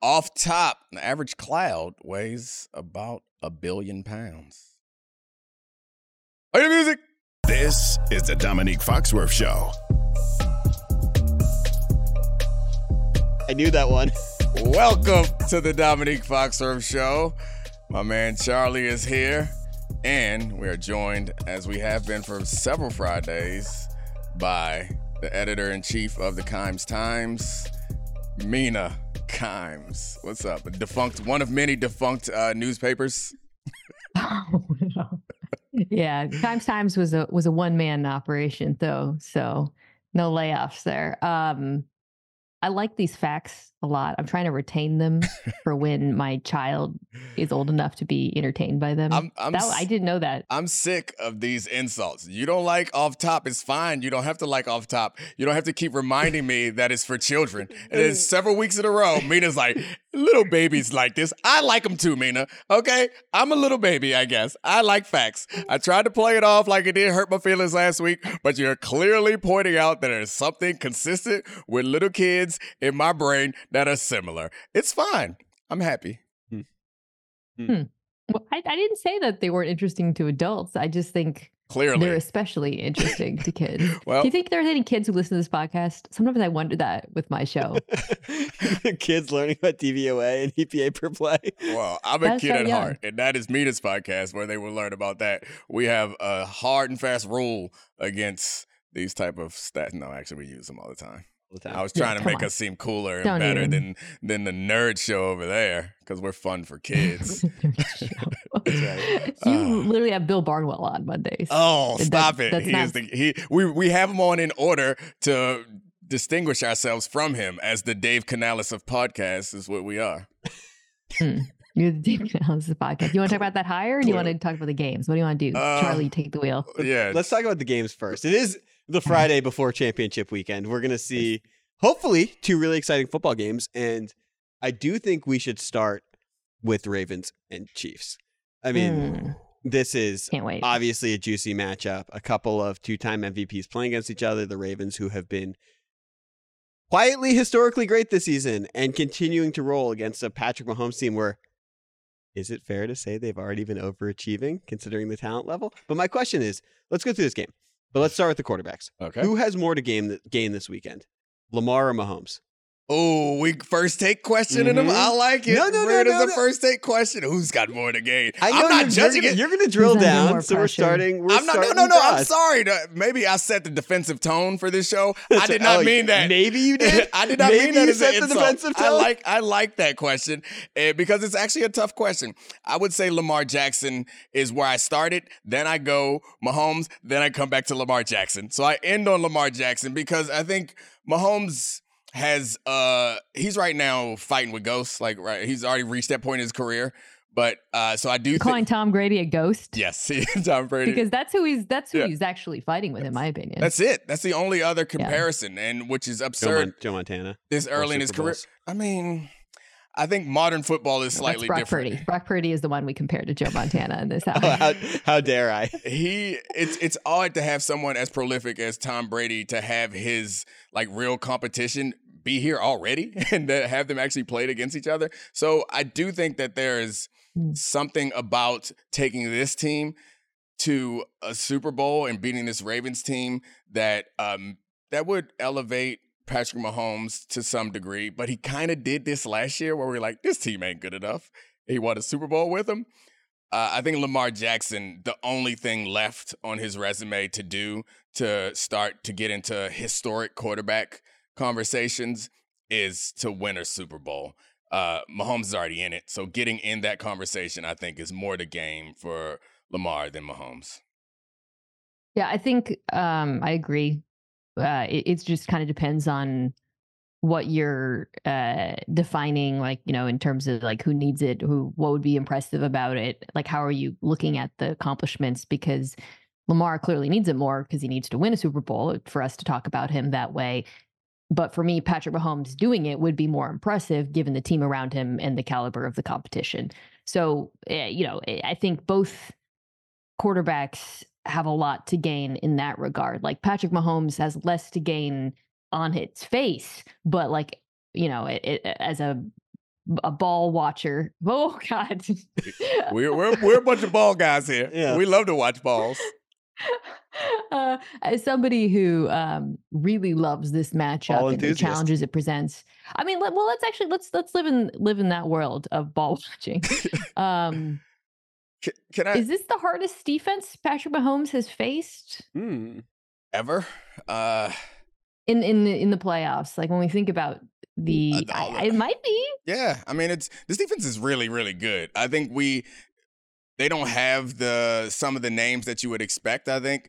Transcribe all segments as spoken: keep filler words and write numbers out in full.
Off top, the average cloud weighs about a billion pounds. Play the music. This is the Dominique Foxworth Show. I knew that one. Welcome to the Dominique Foxworth Show. My man Charlie is here, and we are joined, as we have been for several Fridays, by the editor-in-chief of the Kimes Times, Mina Kimes. What's up? A defunct, one of many defunct uh, newspapers. Oh, no. Yeah, Kimes Times was a was a one man operation though, so no layoffs there. Um, I like these facts a lot. I'm trying to retain them for when my child is old enough to be entertained by them. I'm, I'm, that, I didn't know that. I'm sick of these insults. You don't like off top, it's fine. You don't have to like off top. You don't have to keep reminding me that it's for children. And then several weeks in a row, Mina's like, little babies like this. I like them too, Mina. Okay? I'm a little baby, I guess. I like facts. I tried to play it off like it did hurt my feelings last week, but you're clearly pointing out that there's something consistent with little kids in my brain that are similar. It's fine. I'm happy. Hmm. Hmm. Well, I, I didn't say that they weren't interesting to adults. I just think clearly they're especially interesting to kids. Well, do you think there's any kids who listen to this podcast? Sometimes I wonder that with my show. Kids learning about D V O A and E P A per play. Well, I'm a That's kid so at young. heart, and that is Mina's podcast where they will learn about that. We have a hard and fast rule against these type of stats. No, actually, we use them all the time. I was trying Yeah, to come make on. us seem cooler and Don't better even. than than the nerd show over there because we're fun for kids. That's right. You Uh. literally have Bill Barnwell on Mondays. Oh, That- stop it! that's He not- is the he. We we have him on in order to distinguish ourselves from him as the Dave Canales of podcasts is what we are. Hmm. You're the Dave Canales of the podcast. You want to talk about that higher, or do you want to talk about the games? What do you want to do? Uh, Charlie, take the wheel. Yeah, Let's talk about the games first. It is the Friday before championship weekend. We're going to see, hopefully, two really exciting football games. And I do think we should start with Ravens and Chiefs. I mean, Hmm. this is Can't wait. obviously a juicy matchup. A couple of two-time M V Ps playing against each other. The Ravens, who have been quietly historically great this season and continuing to roll against a Patrick Mahomes team where, is it fair to say they've already been overachieving considering the talent level? But my question is, let's go through this game. But let's start with the quarterbacks. okay. Who has more to gain, gain this weekend? Lamar or Mahomes? Oh, we first take questioning him. Mhm. I like it. No, no, no, Where does no, the no. first take question? Who's got more to gain? I know I'm not you're, judging you're it. gonna, You're going to drill Who's under down, more so we're pressure? starting. We're I'm not. No, starting no, no. I'm fast. sorry. To, maybe I set the defensive tone for this show. I did not Oh, mean that. Maybe you did. I did not Maybe mean that you as an set the insult. defensive I tone. like. I like that question eh, because it's actually a tough question. I would say Lamar Jackson is where I started. Then I go Mahomes. Then I come back to Lamar Jackson. So I end on Lamar Jackson because I think Mahomes has uh he's right now fighting with ghosts. Like right, he's already reached that point in his career. But uh so I do You're calling think Tom Brady a ghost? yes, Tom Brady. Because that's who he's that's who Yeah. he's actually fighting with, in my opinion. That's it. That's the only other comparison, and which is Joe, absurd Mon- Joe Montana. this early in his Super career. Bowls. I mean, I think modern football is That's slightly Brock different. Purdy. Brock Purdy is the one we compare to Joe Montana in this house. Oh, how, how dare I? He it's it's odd to have someone as prolific as Tom Brady to have his like real competition be here already and to have them actually played against each other. So I do think that there is Mm. something about taking this team to a Super Bowl and beating this Ravens team that um that would elevate Patrick Mahomes to some degree, but he kind of did this last year where we we're like, this team ain't good enough. He won a Super Bowl with them. Uh, I think Lamar Jackson, the only thing left on his resume to do to start to get into historic quarterback conversations is to win a Super Bowl. Uh, Mahomes is already in it, so getting in that conversation, I think, is more the game for Lamar than Mahomes. Yeah, I think um, I agree. Uh, it it's just kind of depends on what you're uh, defining, like, you know, in terms of like who needs it, who, what would be impressive about it. Like, how are you looking at the accomplishments? Because Lamar clearly needs it more because he needs to win a Super Bowl for us to talk about him that way. But for me, Patrick Mahomes doing it would be more impressive given the team around him and the caliber of the competition. So, uh, you know, I think both quarterbacks have a lot to gain in that regard. Like Patrick Mahomes has less to gain on its face, but like, you know, it, it, as a a ball watcher. Oh God, we're we're we're a bunch of ball guys here. Yeah. We love to watch balls. Uh, as somebody who um, really loves this matchup Ball and the enthusiast. challenges it presents, I mean, let, well, let's actually let's let's live in live in that world of ball watching. Um, Can, can I is this the hardest defense Patrick Mahomes has faced Hmm. ever? Uh, in in the in the playoffs? Like when we think about the, Uh, I, all I- it might be. yeah, I mean, it's this defense is really really good. I think we they don't have the some of the names that you would expect. I think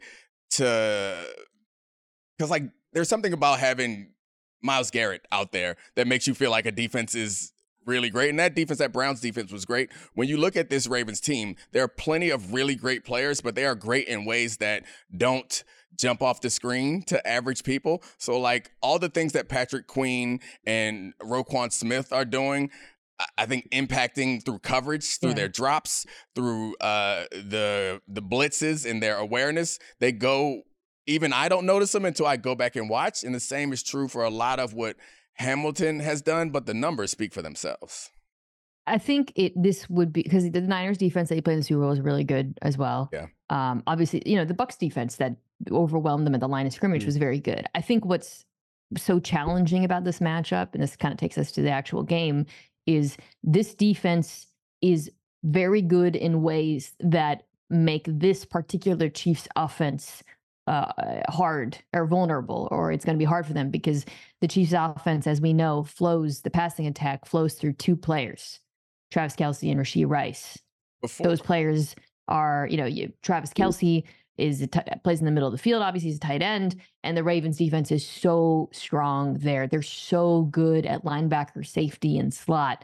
to because like there's something about having Myles Garrett out there that makes you feel like a defense is really great. And that defense, that Browns defense was great. When you look at this Ravens team, there are plenty of really great players, but they are great in ways that don't jump off the screen to average people. So like all the things that Patrick Queen and Roquan Smith are doing, I- I think impacting through coverage, through Yeah. their drops, through uh, the the blitzes and their awareness, they go, even I don't notice them until I go back and watch. And the same is true for a lot of what Hamilton has done, but the numbers speak for themselves. I think it this would be because the Niners defense that he played in the Super Bowl is really good as well. Yeah. Um, obviously, you know, the Bucs defense that overwhelmed them at the line of scrimmage Mm. was very good. I think what's so challenging about this matchup, and this kind of takes us to the actual game, is this defense is very good in ways that make this particular Chiefs offense uh, hard or vulnerable, or it's going to be hard for them because the Chiefs offense, as we know, flows, the passing attack flows through two players, Travis Kelce and Rashee Rice. Before, Those players are, you know, you, Travis Kelce is a t- plays in the middle of the field. Obviously, he's a tight end, and the Ravens defense is so strong there. They're so good at linebacker, safety, and slot.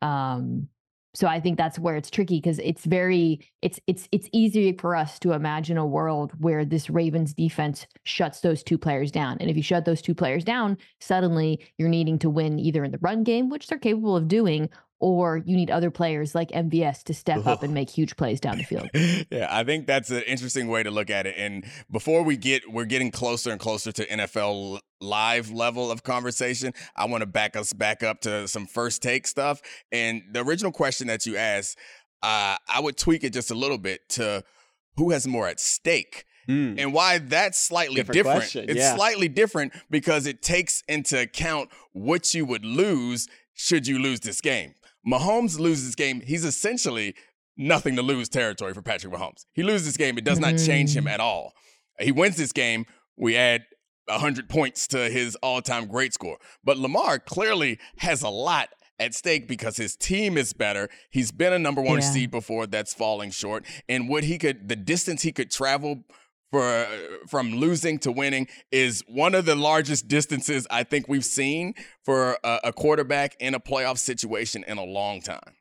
Um, so I think that's where it's tricky because it's very it's it's it's easy for us to imagine a world where this Ravens defense shuts those two players down. And if you shut those two players down, suddenly you're needing to win either in the run game, which they're capable of doing, or you need other players like M V S to step up and make huge plays down the field. yeah, I think that's an interesting way to look at it. And before we get, we're getting closer and closer to N F L live level of conversation. I want to back us back up to some first take stuff. And the original question that you asked, uh, I would tweak it just a little bit to who has more at stake. Mm. And why that's slightly Different different. question, It's yeah. slightly different because it takes into account what you would lose should you lose this game. Mahomes loses this game, he's essentially nothing to lose territory for Patrick Mahomes. He loses this game, it does not change him at all. He wins this game, we add one hundred points to his all-time great score. But Lamar clearly has a lot at stake because his team is better. He's been a number one Yeah. seed before that's falling short. And what he could, the distance he could travel for from losing to winning is one of the largest distances I think we've seen for a, a quarterback in a playoff situation in a long time.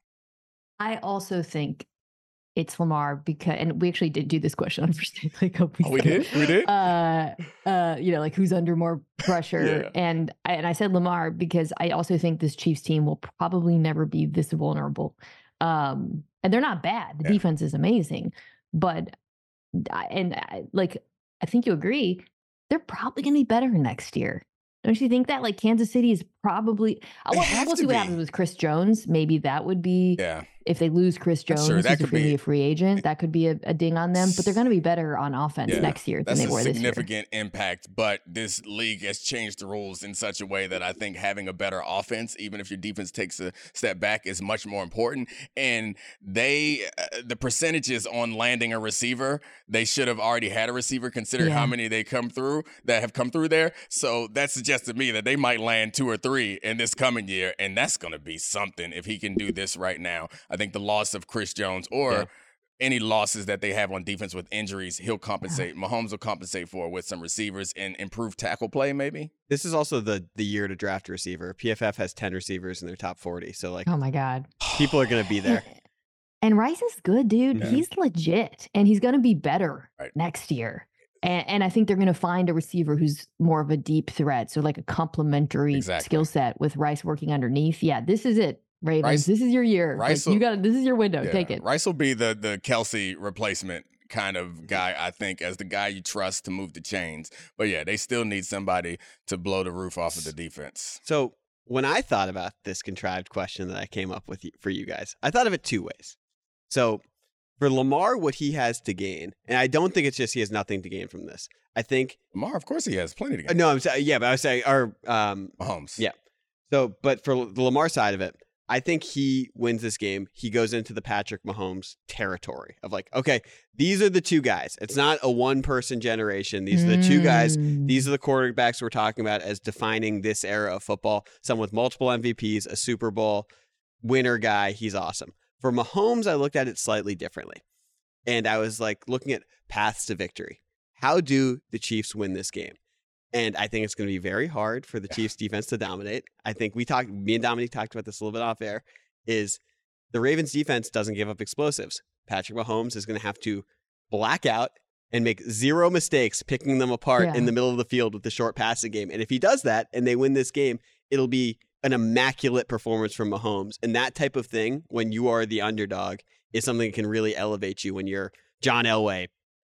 I also think it's Lamar because, and we actually did do this question on first take like a couple Oh, we weeks ago. did? We did? Uh, uh, you know, like who's under more pressure, Yeah. and I, and I said Lamar because I also think this Chiefs team will probably never be this vulnerable. Um, and they're not bad. The Yeah. defense is amazing, but I- and I, like I think you agree, they're probably going to be better next year. Don't you think that? Like Kansas City is probably. I They want, have we'll to see what be. happens with Chris Jones. Maybe that would be Yeah. if they lose Chris That's Jones, true. That who's could going to be- be a free agent. That could be a, a ding on them. But they're going to be better on offense Yeah. next year than That's they a were this year. significant impact, but this league has changed the rules in such a way that I think having a better offense, even if your defense takes a step back, is much more important. And they, uh, the percentages on landing a receiver, they should have already had a receiver considering how Yeah. many they come through that have come through there. So that suggests to me that they might land two or three in this coming year, and that's going to be something if he can do this right now. I think the loss of Chris Jones or Yeah. any losses that they have on defense with injuries, he'll compensate. Mahomes will compensate for with some receivers and improve tackle play, maybe. This is also the the year to draft a receiver. P F F has ten receivers in their top forty, so like Oh my God. people are going to be there. And Rice is good, dude. Yeah. He's legit, and he's going to be better Right. next year. And, and I think they're going to find a receiver who's more of a deep threat, so like a complementary Exactly. skill set with Rice working underneath. Yeah, this is it, Ravens. Rice- this is your year. Rice Like, you will- got this is your window. Yeah. Take it. Rice will be the the Kelsey replacement kind of guy, I think, as the guy you trust to move the chains. But yeah, they still need somebody to blow the roof off of the defense. So when I thought about this contrived question that I came up with for you guys, I thought of it two ways. So for Lamar, what he has to gain, and I don't think it's just he has nothing to gain from this. I think Lamar, of course, he has plenty to gain. No, I'm saying yeah, but I was saying, or um, Mahomes. Yeah. So, but for the Lamar side of it, I think he wins this game. He goes into the Patrick Mahomes territory of like, okay, these are the two guys. It's not a one-person generation. These are the two guys. These are the quarterbacks we're talking about as defining this era of football. Someone with multiple M V Ps, a Super Bowl winner guy. He's awesome. For Mahomes, I looked at it slightly differently. And I was like looking at paths to victory. How do the Chiefs win this game? And I think it's going to be very hard for the Chiefs defense to dominate. I think we talked, me and Dominique talked about this a little bit off air, is the Ravens defense doesn't give up explosives. Patrick Mahomes is going to have to black out and make zero mistakes picking them apart yeah. in the middle of the field with the short passing game. And if he does that and they win this game, it'll be an immaculate performance from Mahomes. And that type of thing, when you are the underdog, is something that can really elevate you when you're John Elway,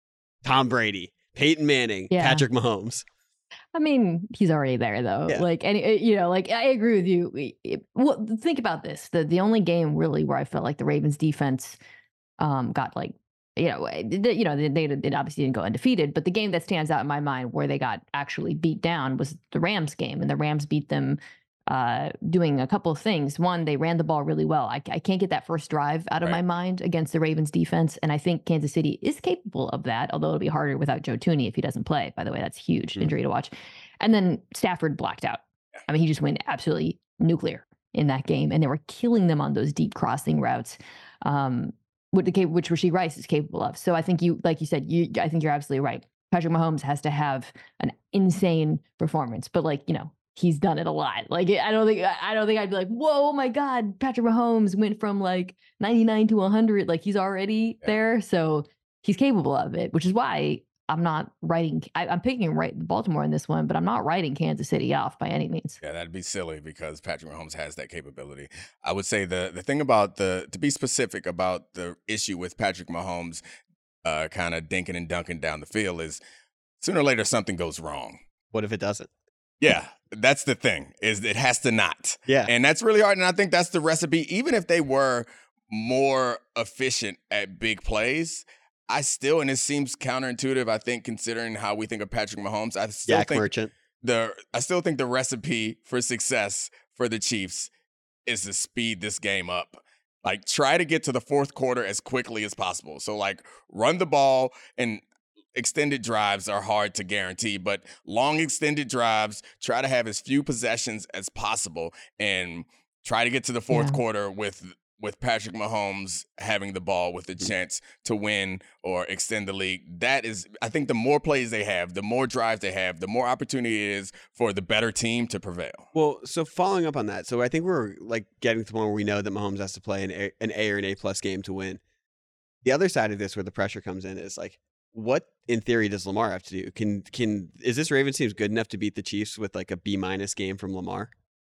Tom Brady, Peyton Manning, yeah. Patrick Mahomes. I mean, he's already there though. Yeah. Like, and you know, like I agree with you. It, well, think about this: the the only game really where I felt like the Ravens defense um, got like, you know, you know, they, they they obviously didn't go undefeated, but the game that stands out in my mind where they got actually beat down was the Rams game, and the Rams beat them uh, doing a couple of things. One, they ran the ball really well. I, I can't get that first drive out of right. my mind against the Ravens defense. And I think Kansas City is capable of that, although it'll be harder without Joe Thuney if he doesn't play. By the way, that's huge mm-hmm. injury to watch. And then Stafford blacked out. I mean, he just went absolutely nuclear in that game, and they were killing them on those deep crossing routes, um, which, which Rashee Rice is capable of. So I think you, like you said, you, I think you're absolutely right. Patrick Mahomes has to have an insane performance, but like, you know, he's done it a lot. Like, I don't think, I don't think I'd be like, whoa, oh my God, Patrick Mahomes went from like ninety-nine to one hundred. Like he's already yeah. there. So he's capable of it, which is why I'm not writing, I, I'm picking right Baltimore in this one, but I'm not writing Kansas City off by any means. Yeah, that'd be silly because Patrick Mahomes has that capability. I would say the the thing about the, to be specific about the issue with Patrick Mahomes uh, kind of dinking and dunking down the field is sooner or later something goes wrong. What if it doesn't? Yeah, that's the thing, is it has to not. Yeah. And that's really hard. And I think that's the recipe. Even if they were more efficient at big plays, I still, and it seems counterintuitive, I think, considering how we think of Patrick Mahomes, I still Yak think Merchant. the I still think the recipe for success for the Chiefs is to speed this game up. Like, try to get to the fourth quarter as quickly as possible. So, like, run the ball, and extended drives are hard to guarantee, but long extended drives, try to have as few possessions as possible and try to get to the fourth yeah. quarter with with Patrick Mahomes having the ball with a chance to win or extend the lead. That is, I think the more plays they have, the more drives they have, the more opportunity it is for the better team to prevail. Well, so following up on that, so I think we're like getting to the point where we know that Mahomes has to play an A, an A or an A plus game to win. The other side of this where the pressure comes in is like, what in theory does Lamar have to do? Can can is this Ravens team good enough to beat the Chiefs with like a B minus game from Lamar?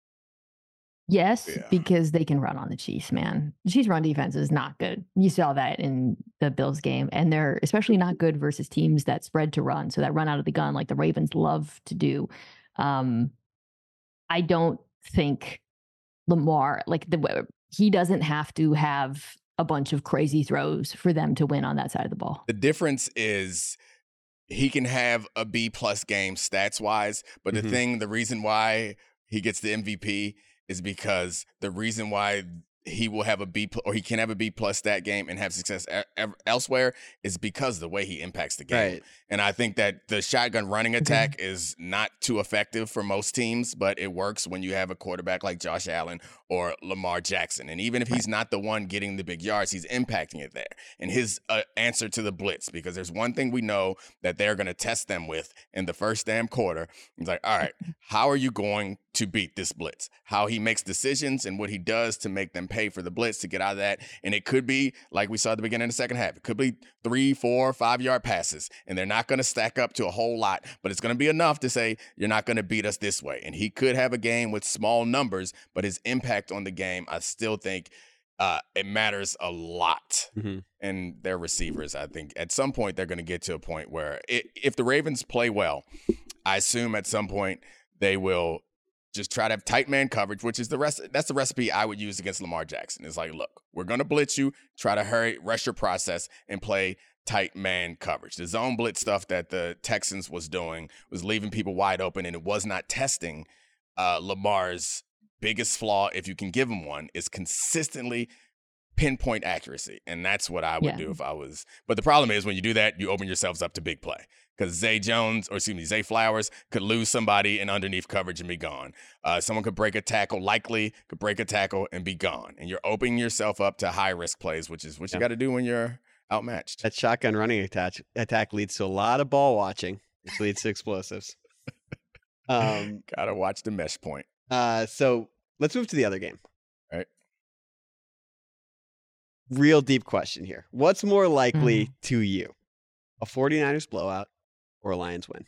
Yes, yeah. because they can run on the Chiefs, man. The Chiefs' run defense is not good. You saw that in the Bills game, and they're especially not good versus teams that spread to run. So that run out of the gun, like the Ravens love to do. Um, I don't think Lamar, like the he doesn't have to have a bunch of crazy throws for them to win on that side of the ball. The difference is he can have a B plus game stats wise, but mm-hmm. the thing, the reason why he gets the M V P is because the reason why he will have a B or he can have a B plus stat game and have success elsewhere is because of the way he impacts the game. Right. And I think that the shotgun running attack mm-hmm. is not too effective for most teams, but it works when you have a quarterback like Josh Allen or Lamar Jackson. And even if he's not the one getting the big yards, he's impacting it there. And his uh, answer to the blitz, because there's one thing we know that they're going to test them with in the first damn quarter. It's like, all right, how are you going to beat this blitz? How he makes decisions and what he does to make them pay for the blitz to get out of that. And it could be, like we saw at the beginning of the second half, it could be three, four, five-yard passes, and they're not going to stack up to a whole lot, but it's going to be enough to say, you're not going to beat us this way. And he could have a game with small numbers, but his impact on the game, I still think uh, it matters a lot. Mm-hmm. And their receivers, I think at some point they're going to get to a point where it, if the Ravens play well, I assume at some point they will just try to have tight man coverage, which is the rest. That's the recipe I would use against Lamar Jackson. It's like, look, we're going to blitz you, try to hurry, rush your process, and play tight man coverage. The zone blitz stuff that the Texans was doing was leaving people wide open, and it was not testing uh, Lamar's biggest flaw, if you can give him one, is consistently pinpoint accuracy. And that's what I would Yeah. do if I was. But the problem is when you do that, you open yourselves up to big play. Because Zay Jones, or excuse me, Zay Flowers could lose somebody in underneath coverage and be gone. Uh, someone could break a tackle, likely could break a tackle and be gone. And you're opening yourself up to high risk plays, which is what you Yeah. got to do when you're outmatched. That shotgun running attack attack leads to a lot of ball watching, which leads to explosives. Um, Gotta watch the mesh point. uh, so let's move to the other game. All right. Real deep question here. What's more likely mm. to you? A 49ers blowout or a Lions win?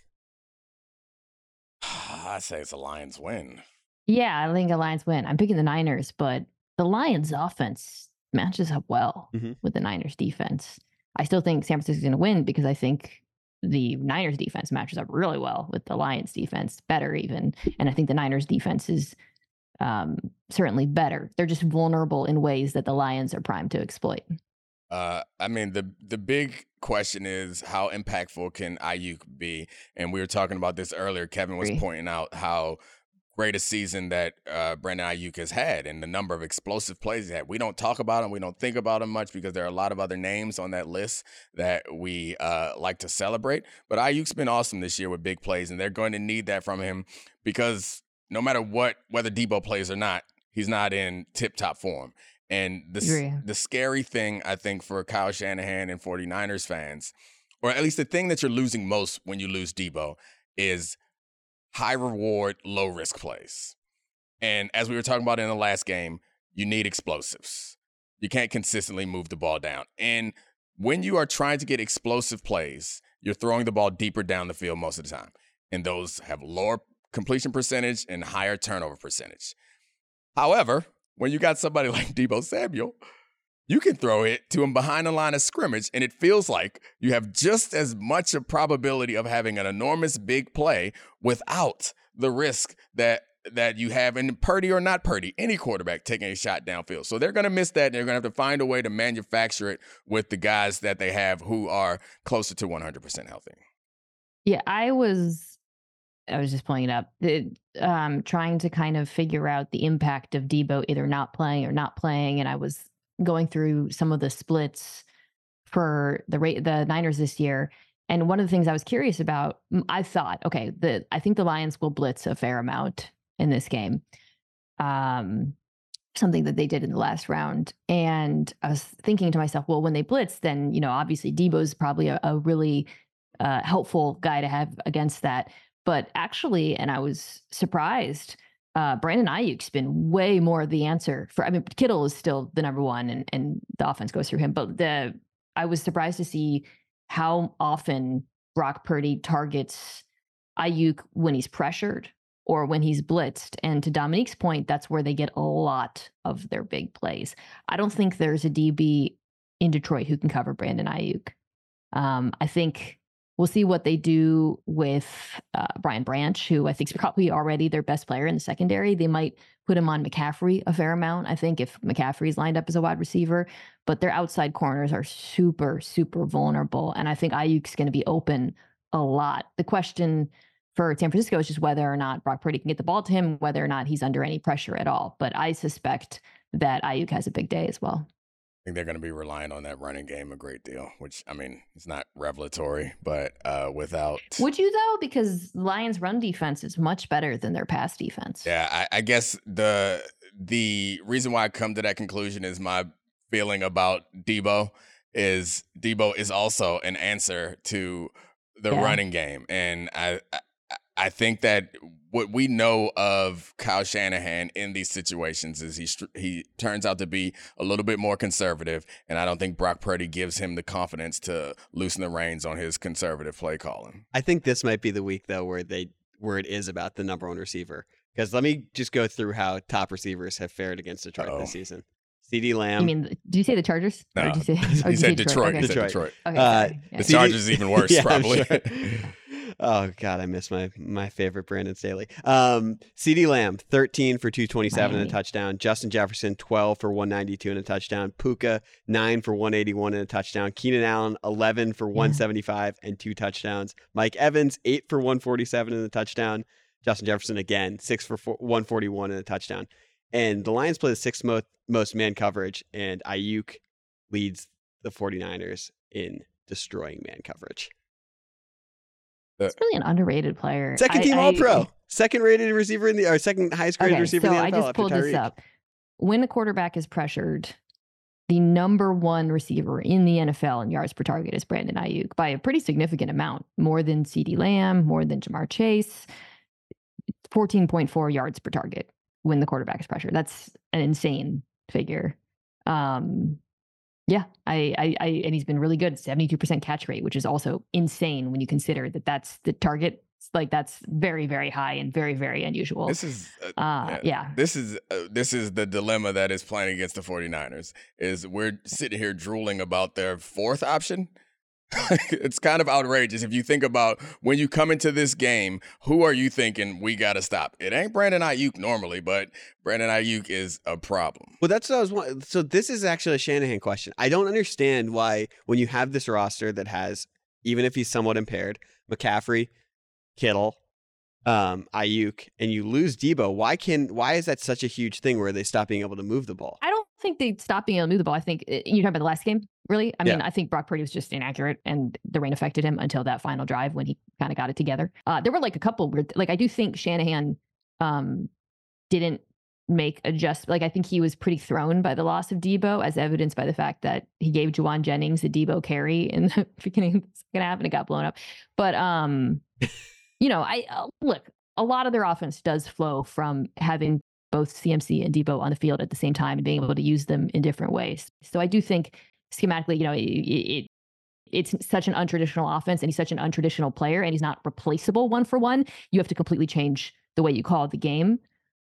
I say it's a Lions win. Yeah, I think a Lions win. I'm picking the Niners, but the Lions offense matches up well mm-hmm. with the Niners defense. I still think San Francisco's going to win because I think the Niners defense matches up really well with the Lions defense, better even. And I think the Niners defense is um, certainly better. They're just vulnerable in ways that the Lions are primed to exploit. Uh, I mean, the the big question is how impactful can Ayuk be? And we were talking about this earlier. Kevin was pointing out how great a season that uh, Brandon Ayuk has had and the number of explosive plays he had. We don't talk about him. We don't think about him much because there are a lot of other names on that list that we uh, like to celebrate. But Ayuk's been awesome this year with big plays, and they're going to need that from him because no matter what, whether Debo plays or not, he's not in tip-top form. And the, yeah. the scary thing, I think, for Kyle Shanahan and 49ers fans, or at least the thing that you're losing most when you lose Debo, is high reward, low risk plays. And as we were talking about in the last game, you need explosives. You can't consistently move the ball down. And when you are trying to get explosive plays, you're throwing the ball deeper down the field most of the time. And those have lower completion percentage and higher turnover percentage. However, when you got somebody like Deebo Samuel, you can throw it to him behind the line of scrimmage, and it feels like you have just as much a probability of having an enormous big play without the risk that that you have in Purdy or not Purdy, any quarterback taking a shot downfield. So they're going to miss that, and they're going to have to find a way to manufacture it with the guys that they have who are closer to one hundred percent healthy. Yeah, I was... I was just pulling it up, it, um, trying to kind of figure out the impact of Debo either not playing or not playing. And I was going through some of the splits for the the Niners this year. And one of the things I was curious about, I thought, okay, the I think the Lions will blitz a fair amount in this game. Um, something that they did in the last round. And I was thinking to myself, well, when they blitz, then, you know, obviously Debo's probably a, a really uh, helpful guy to have against that. But actually, and I was surprised, uh, Brandon Ayuk's been way more the answer for, I mean, Kittle is still the number one and, and the offense goes through him. But the I was surprised to see how often Brock Purdy targets Ayuk when he's pressured or when he's blitzed. And to Dominique's point, that's where they get a lot of their big plays. I don't think there's a D B in Detroit who can cover Brandon Ayuk. Um, I think... We'll see what they do with uh, Brian Branch, who I think is probably already their best player in the secondary. They might put him on McCaffrey a fair amount, I think, if McCaffrey's lined up as a wide receiver. But their outside corners are super, super vulnerable. And I think Ayuk's going to be open a lot. The question for San Francisco is just whether or not Brock Purdy can get the ball to him, whether or not he's under any pressure at all. But I suspect that Ayuk has a big day as well. I think they're going to be relying on that running game a great deal, which, I mean, it's not revelatory, but uh, without... Would you, though? Because Lions' run defense is much better than their pass defense. Yeah, I, I guess the the reason why I come to that conclusion is my feeling about Debo is Debo is also an answer to the yeah. running game. And I, I I think that what we know of Kyle Shanahan in these situations is he he turns out to be a little bit more conservative, and I don't think Brock Purdy gives him the confidence to loosen the reins on his conservative play calling. I think this might be the week, though, where they where it is about the number one receiver. Because let me just go through how top receivers have fared against Detroit Uh-oh. this season. CeeDee Lamb. You mean, did you say the Chargers? No, or did you say, he or said Detroit. Detroit. Okay. He said Detroit. Okay, uh, yeah. The Chargers is even worse, yeah, probably. Sure. Oh God, I miss my my favorite Brandon Staley. Um, CeeDee Lamb, thirteen for two twenty-seven and a touchdown. Justin Jefferson, twelve for one ninety-two and a touchdown. Puka, nine for one eighty-one and a touchdown. Keenan Allen, eleven for one seventy-five and two touchdowns. Mike Evans, eight for one forty-seven and a touchdown. Justin Jefferson again, six for one forty-one and a touchdown. And the Lions play the sixth most, most man coverage, and Ayuk leads the 49ers in destroying man coverage. It's really an underrated player. Second team All Pro, second rated receiver in the, or second highest graded okay, receiver so in the N F L. I just pulled Tyreek. this up. When a quarterback is pressured, the number one receiver in the N F L in yards per target is Brandon Ayuk by a pretty significant amount, more than CeeDee Lamb, more than Jamar Chase. fourteen point four yards per target when the quarterback is pressured. That's an insane figure. Um, yeah, I, I, I, and he's been really good. seventy-two percent catch rate, which is also insane when you consider that that's the target. Like that's very, very high and very, very unusual. This is, uh, uh, yeah. yeah. This is uh, this is the dilemma that is playing against the 49ers. Is we're sitting here drooling about their fourth option. It's kind of outrageous if you think about when you come into this game, who are you thinking we got to stop? It ain't Brandon Ayuk normally, but Brandon Ayuk is a problem. Well, that's what I was wondering. So this is actually a Shanahan question. I don't understand why when you have this roster that has, even if he's somewhat impaired, McCaffrey, Kittle, um, Ayuk, and you lose Debo, why can why is that such a huge thing where they stop being able to move the ball? I don't think they stopped being able to move the ball. I think you're talking about the last game, really. I mean, Yeah. I think Brock Purdy was just inaccurate, and the rain affected him until that final drive when he kind of got it together. Uh, there were like a couple weird, like I do think Shanahan um, didn't make adjust. Like I think he was pretty thrown by the loss of Debo, as evidenced by the fact that he gave Juwan Jennings a Debo carry in the beginning of the second half, and it got blown up. But um, you know, I uh, look. A lot of their offense does flow from having both C M C and Debo on the field at the same time and being able to use them in different ways. So I do think schematically, you know, it, it it's such an untraditional offense and he's such an untraditional player and he's not replaceable one for one. You have to completely change the way you call the game.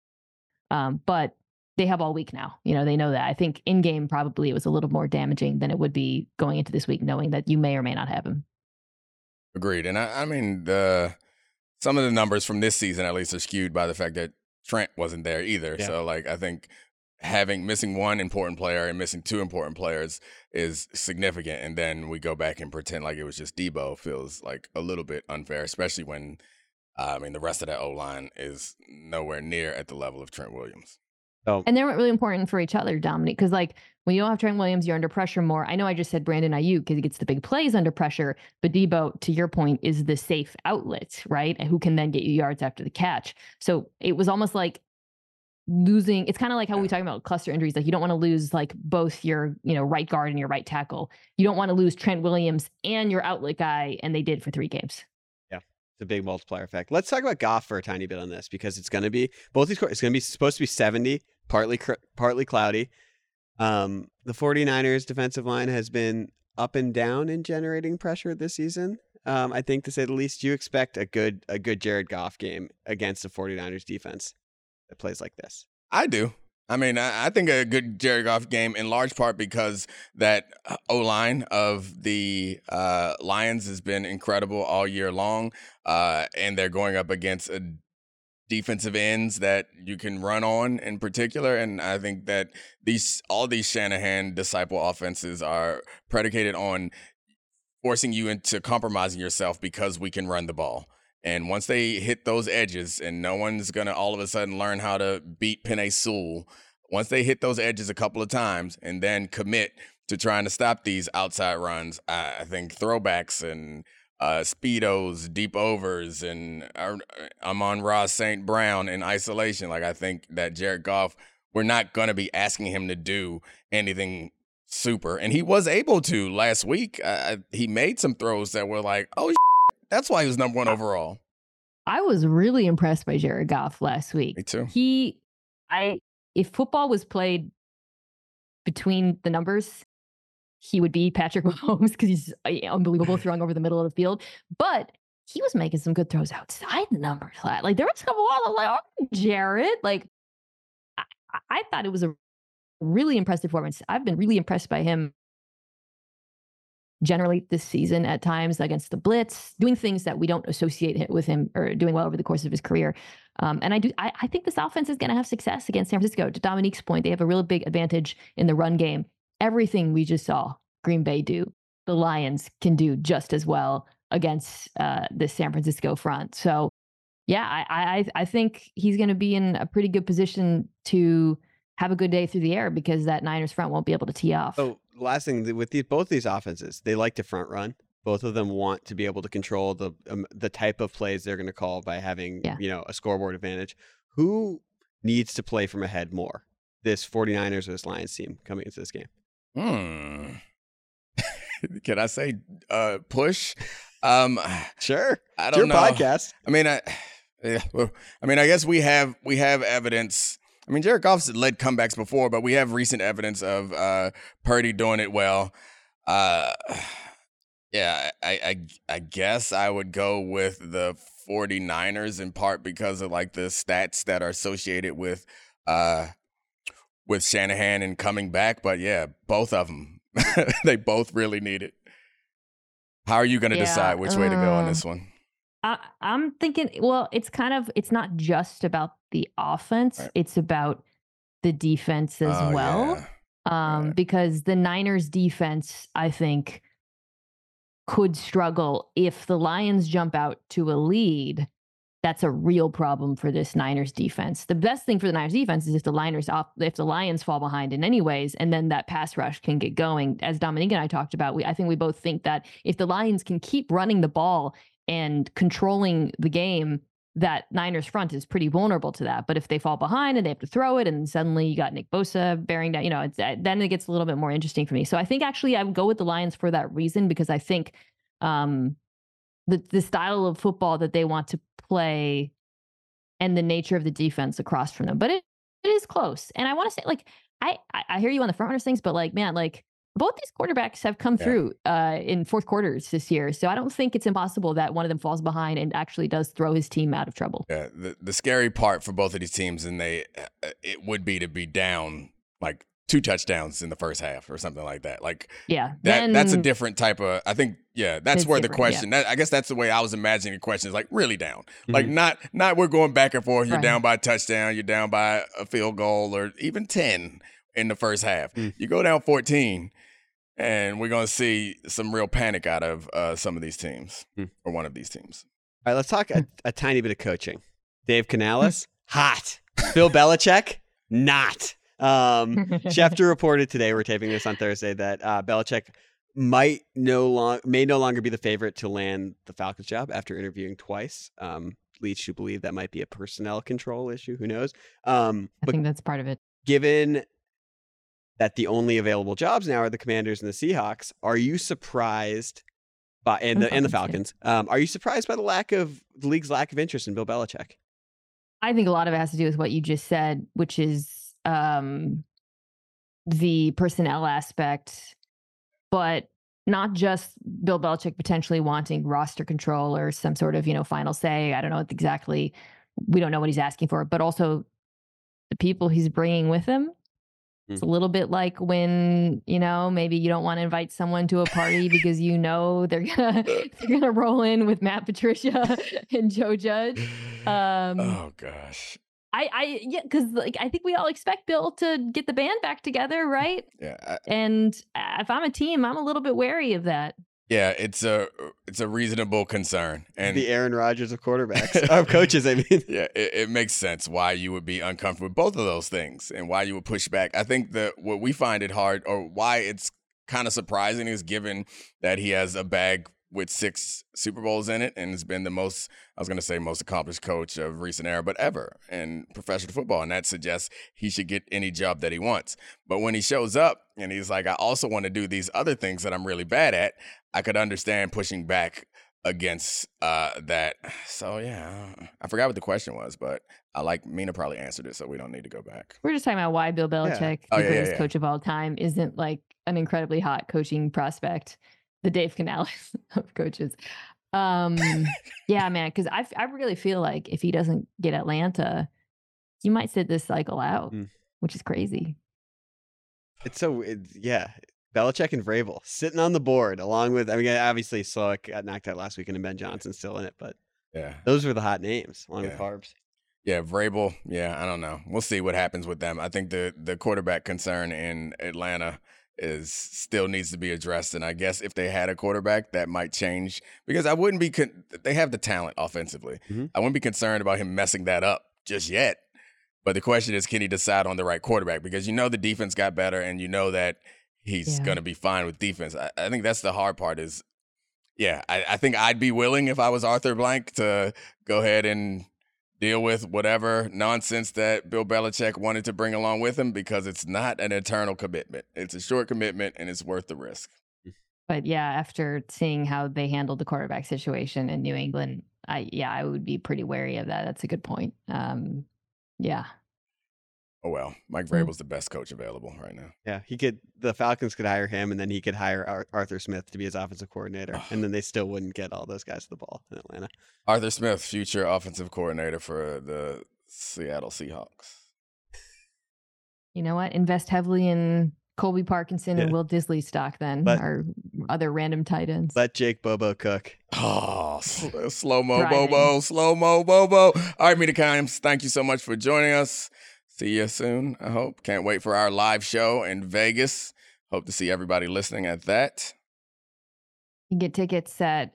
Um, but they have all week now. You know, they know that. I think in game probably it was a little more damaging than it would be going into this week, knowing that you may or may not have him. Agreed. And I, I mean, the some of the numbers from this season, at least, are skewed by the fact that Trent wasn't there either. Yeah. So, like, I think having missing one important player and missing two important players is significant. And then we go back and pretend like it was just Debo feels like a little bit unfair, especially when, uh, I mean, the rest of that O-line is nowhere near at the level of Trent Williams. Oh, And they weren't really important for each other, Dominic, because like when you don't have Trent Williams, you're under pressure more. I know I just said Brandon Ayuk because he gets the big plays under pressure, but Debo, to your point, is the safe outlet, right? And who can then get you yards after the catch. So it was almost like losing. It's kind of like how we talk about cluster injuries. Like you don't want to lose like both your, you know, right guard and your right tackle. You don't want to lose Trent Williams and your outlet guy, and they did for three games. a big multiplier effect. Let's talk about Goff for a tiny bit on this because it's going to be both these. It's going to be supposed to be seventy, partly partly cloudy. Um, the 49ers defensive line has been up and down in generating pressure this season. Um, I think to say the least. You expect a good a good Jared Goff game against the 49ers defense that plays like this. I do. I mean, I, I think a good Jared Goff game in large part because that O-line of the uh, Lions has been incredible all year long, uh, and they're going up against a defensive ends that you can run on in particular. And I think that these all these Shanahan disciple offenses are predicated on forcing you into compromising yourself because we can run the ball. And once they hit those edges, and no one's going to all of a sudden learn how to beat Penei Sewell, once they hit those edges a couple of times and then commit to trying to stop these outside runs, I, I think throwbacks and uh, speedos, deep overs, and uh, Amon-Ra Saint Brown in isolation, like I think that Jared Goff, we're not going to be asking him to do anything super. And he was able to last week. Uh, he made some throws that were like, oh, that's why he was number one overall. I was really impressed by Jared Goff last week. Me too. He, I, if football was played between the numbers, he would be Patrick Mahomes because he's unbelievable throwing over the middle of the field. But he was making some good throws outside the numbers. Like there was a couple of like, oh, Jared. Like I, I thought it was a really impressive performance. I've been really impressed by him generally this season at times against the blitz, doing things that we don't associate with him or doing well over the course of his career. Um, and I do, I, I think this offense is going to have success against San Francisco. To Dominique's point, they have a real big advantage in the run game. Everything we just saw Green Bay do, the Lions can do just as well against uh, the San Francisco front. So, yeah, I I, I think he's going to be in a pretty good position to have a good day through the air because that Niners front won't be able to tee off. Oh, last thing with these, both these offenses, they like to front run. Both of them want to be able to control the um, the type of plays they're going to call by having yeah. you know a scoreboard advantage. Who needs to play from ahead more? This 49ers or this Lions team coming into this game? Hmm. Can I say uh, push? Um, sure. I it's don't your know. podcast. I mean, I, yeah, well, I mean, I guess we have we have evidence. I mean, Jared Goff's led comebacks before, but we have recent evidence of uh, Purdy doing it well. Uh, yeah, I, I I guess I would go with the 49ers in part because of like the stats that are associated with uh, with Shanahan and coming back. But yeah, both of them, they both really need it. How are you going to yeah, decide which way to go on this one? I, I'm thinking, well, it's kind of, it's not just about the offense. Right. It's about the defense as oh, well. Yeah. Um, right. Because the Niners defense, I think, could struggle if the Lions jump out to a lead. That's a real problem for this Niners defense. The best thing for the Niners defense is if the Niners off, if the Lions fall behind in any ways, and then that pass rush can get going. As Dominique and I talked about, we I think we both think that if the Lions can keep running the ball and controlling the game, that Niners front is pretty vulnerable to that. But if they fall behind and they have to throw it, and suddenly you got Nick Bosa bearing down, you know, it's, then it gets a little bit more interesting for me. So I think actually I would go with the Lions for that reason, because I think um, the the style of football that they want to play and the nature of the defense across from them, but it, it is close. And I want to say, like, I, I hear you on the front runners things, but like, man, like both these quarterbacks have come yeah. through uh, in fourth quarters this year. So I don't think it's impossible that one of them falls behind and actually does throw his team out of trouble. Yeah, the, the scary part for both of these teams, and they, it would be to be down like two touchdowns in the first half or something like that. Like, yeah, that that's a different type of, I think, yeah, that's where the question, yeah. that, I guess that's the way I was imagining the question is like really down. Mm-hmm. Like not, not we're going back and forth. You're right. down by a touchdown. You're down by a field goal or even ten in the first half. Mm. You go down fourteen and we're going to see some real panic out of uh, some of these teams mm. or one of these teams. All right, let's talk a, a tiny bit of coaching. Dave Canales, hot. Bill Belichick, not. Um, Schefter reported today, we're taping this on Thursday, that uh, Belichick might no long may no longer be the favorite to land the Falcons job after interviewing twice. Um, leads to believe that might be a personnel control issue. Who knows? Um, I think that's part of it. Given that the only available jobs now are the Commanders and the Seahawks, are you surprised by and the and the Falcons? Um, are you surprised by the lack of the league's lack of interest in Bill Belichick? I think a lot of it has to do with what you just said, which is um, the personnel aspect, but not just Bill Belichick potentially wanting roster control or some sort of, you know, final say. I don't know exactly. We don't know what he's asking for, but also the people he's bringing with him. It's a little bit like when, you know, maybe you don't want to invite someone to a party because you know they're gonna they're gonna roll in with Matt Patricia and Joe Judge. Um, oh gosh. I, I, yeah, because like I think we all expect Bill to get the band back together, right? Yeah. I, and if I'm a team, I'm a little bit wary of that. Yeah, it's a it's a reasonable concern, and the Aaron Rodgers of quarterbacks, of coaches. I mean, yeah, it, it makes sense why you would be uncomfortable with both of those things, and why you would push back. I think that what we find it hard, or why it's kind of surprising, is given that he has a bag with six Super Bowls in it, and has been the most, I was going to say most accomplished coach of recent era, but ever in professional football. And that suggests he should get any job that he wants. But when he shows up and he's like, I also want to do these other things that I'm really bad at, I could understand pushing back against uh, that. So, yeah, I forgot what the question was, but I like Mina probably answered it, so we don't need to go back. We're just talking about why Bill Belichick, yeah. the oh, yeah, greatest yeah, yeah. coach of all time, isn't like an incredibly hot coaching prospect. The Dave Canales of coaches. Um, yeah, man, because I, I really feel like if he doesn't get Atlanta, you might sit this cycle out, mm. which is crazy. It's so, it, yeah. Belichick and Vrabel sitting on the board along with, I mean, obviously Slowick got knocked out last week and Ben Johnson's still in it, but yeah, those were the hot names along yeah. with Harbs. Yeah, Vrabel. Yeah, I don't know. We'll see what happens with them. I think the the quarterback concern in Atlanta is still needs to be addressed, and I guess if they had a quarterback, that might change because I wouldn't be. Con- they have the talent offensively. Mm-hmm. I wouldn't be concerned about him messing that up just yet. But the question is, can he decide on the right quarterback? Because you know the defense got better, and you know that he's yeah. going to be fine with defense. I, I think that's the hard part is, yeah, I, I think I'd be willing if I was Arthur Blank to go ahead and deal with whatever nonsense that Bill Belichick wanted to bring along with him because it's not an eternal commitment. It's a short commitment, and it's worth the risk. But, yeah, after seeing how they handled the quarterback situation in New England, I yeah, I would be pretty wary of that. That's a good point. Um, yeah. Oh, well, Mike Vrabel's the best coach available right now. Yeah, he could. The Falcons could hire him, and then he could hire Ar- Arthur Smith to be his offensive coordinator, oh. and then they still wouldn't get all those guys the ball in Atlanta. Arthur Smith, future offensive coordinator for the Seattle Seahawks. You know what? Invest heavily in Colby Parkinson yeah. and Will Disley stock then, but, or other random tight ends. Let Jake Bobo cook. Oh, sl- slow-mo Bobo, slow-mo Bobo. All right, Mina Kimes, thank you so much for joining us. See you soon, I hope. Can't wait for our live show in Vegas. Hope to see everybody listening at that. You can get tickets at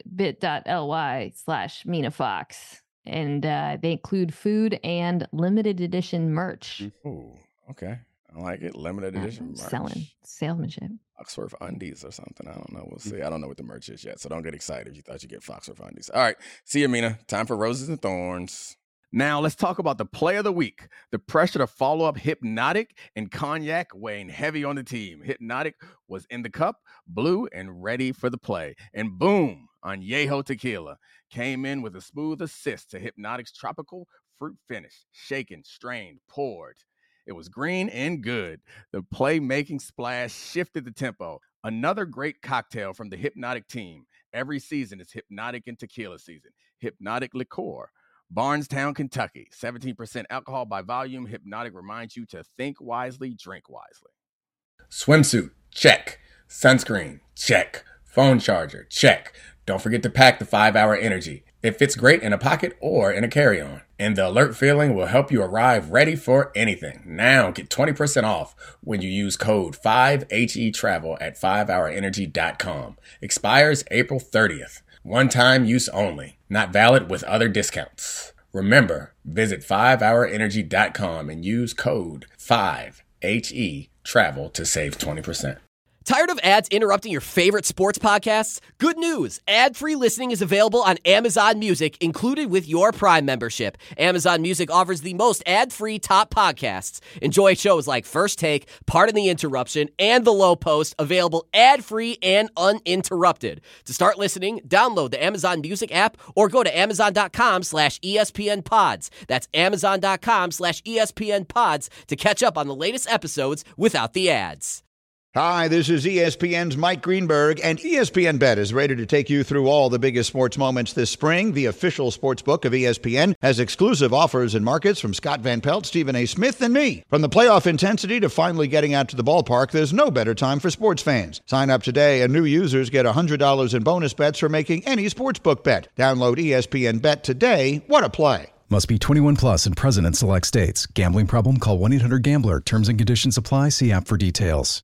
bit.ly slash Mina Fox. And uh, they include food and limited edition merch. Ooh, okay. I like it. Limited edition merch. Selling. Salesmanship. Foxworth Undies or something. I don't know. We'll see. I don't know what the merch is yet, so don't get excited if you thought you get Foxworth Undies. All right. See you, Mina. Time for Roses and Thorns. Now, let's talk about the play of the week. The pressure to follow up Hypnotic and Cognac weighing heavy on the team. Hypnotic was in the cup, blue, and ready for the play. And boom, Añejo Tequila came in with a smooth assist to Hypnotic's tropical fruit finish. Shaken, strained, poured. It was green and good. The play-making splash shifted the tempo. Another great cocktail from the Hypnotic team. Every season is Hypnotic and Tequila season. Hypnotic Liqueur. Barnstown, Kentucky, seventeen percent alcohol by volume. Hypnotic reminds you to think wisely, drink wisely. Swimsuit, check. Sunscreen, check. Phone charger, check. Don't forget to pack the five hour Energy. It fits great in a pocket or in a carry-on. And the alert feeling will help you arrive ready for anything. Now get twenty percent off when you use code five H E Travel at five hour energy dot com. Expires April thirtieth. One-time use only. Not valid with other discounts. Remember, visit five hour energy dot com and use code five H E Travel to save twenty percent. Tired of ads interrupting your favorite sports podcasts? Good news! Ad-free listening is available on Amazon Music, included with your Prime membership. Amazon Music offers the most ad-free top podcasts. Enjoy shows like First Take, Pardon the Interruption, and The Low Post, available ad-free and uninterrupted. To start listening, download the Amazon Music app or go to amazon.com slash ESPN pods. That's amazon.com slash ESPN pods to catch up on the latest episodes without the ads. Hi, this is E S P N's Mike Greenberg, and E S P N Bet is ready to take you through all the biggest sports moments this spring. The official sports book of E S P N has exclusive offers and markets from Scott Van Pelt, Stephen A. Smith, and me. From the playoff intensity to finally getting out to the ballpark, there's no better time for sports fans. Sign up today, and new users get one hundred dollars in bonus bets for making any sportsbook bet. Download E S P N Bet today. What a play. Must be twenty-one plus and present in select states. Gambling problem? Call one eight hundred gambler. Terms and conditions apply. See app for details.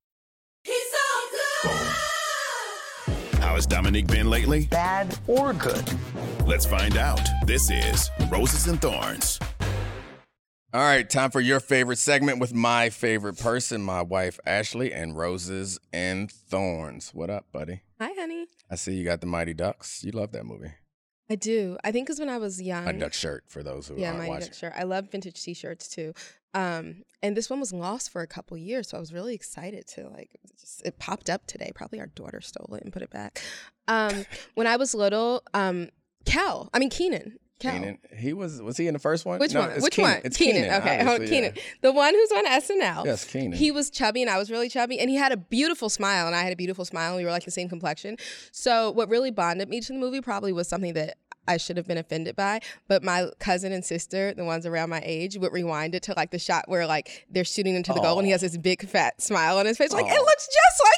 How has Dominique been lately? Bad or good? Let's find out. This is Roses and Thorns. All right, time for your favorite segment with my favorite person, my wife, Ashley, and Roses and Thorns. What up, buddy? Hi, honey. I see you got the Mighty Ducks. You love that movie. I do. I think because when I was young. A duck shirt for those who yeah, aren't Mighty watching. Duck shirt. I love vintage T-shirts too. Um, and this one was lost for a couple years, so I was really excited to like. It, just, it popped up today. Probably our daughter stole it and put it back. Um, when I was little, um, Kel. I mean Keenan. Kel. Keenan. He was. Was he in the first one? Which no, one? It's Which Keenan. one? It's Keenan. Keenan. Okay, oh, Keenan. Yeah. The one who's on S N L. Yes, Keenan. He was chubby and I was really chubby, and he had a beautiful smile, and I had a beautiful smile, and we were like the same complexion. So what really bonded me to the movie probably was something that I should have been offended by, but my cousin and sister, the ones around my age, would rewind it to like the shot where like they're shooting into the Aww. goal and he has this big fat smile on his face. Like, Aww. It looks just like